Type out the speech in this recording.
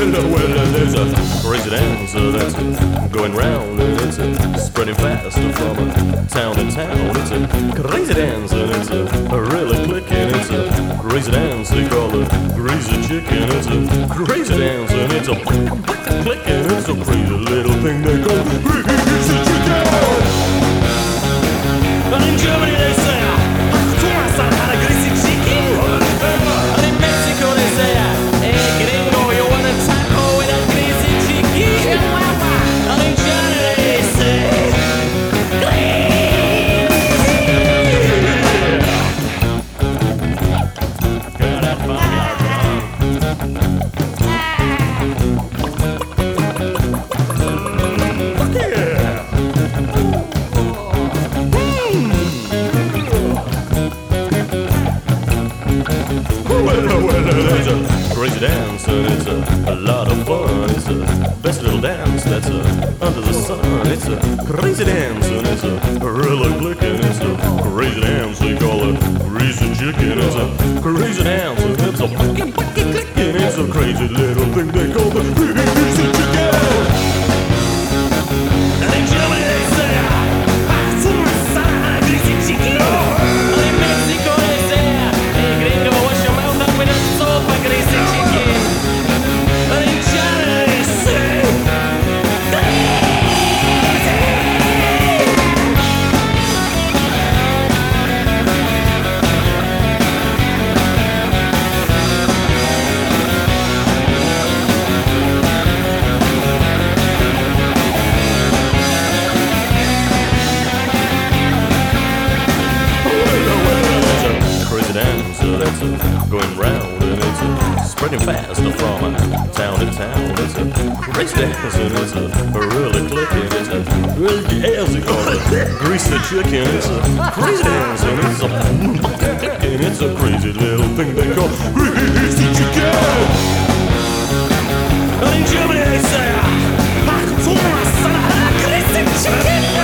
Well, there's a crazy dance that's going round, and it's spreading fast from town to town. It's a crazy dance, and it's really clicking. It's a crazy dance they call it greasy chicken. It's a crazy dance, and it's a clicking. It's a crazy little thing they call greasy chicken. And in Germany they say, "Tourist on a greasy chicken." And in Mexico they say, "Hey, gringo, you want a taco with a greasy chicken?" And in China they say, "Got that backyard run." Well, there's a crazy dance, and it's a lot of fun. It's the best little dance that's under the sun. It's a crazy dance, and it's really clicking. It's a crazy dance they call it greasy chicken. It's a crazy dance, and it's a clicking. It's a crazy little thing they call the greasy chicken. And in Germany they say, greasy chicken. And in Mexico they say, "Hey, gringo, wash your mouth up with a soap, a greasy chicken." And in China they say, crazy dance that's going round, and it's spreading fast from town to town. It's a crazy dance, and it's really clicking. It's a crazy dance they call it greasy chicken. It's a crazy dance, and it's clicking. It's a crazy little thing they call greasy chicken. And in Germany they say, "Ach, Thomas, greasy chicken."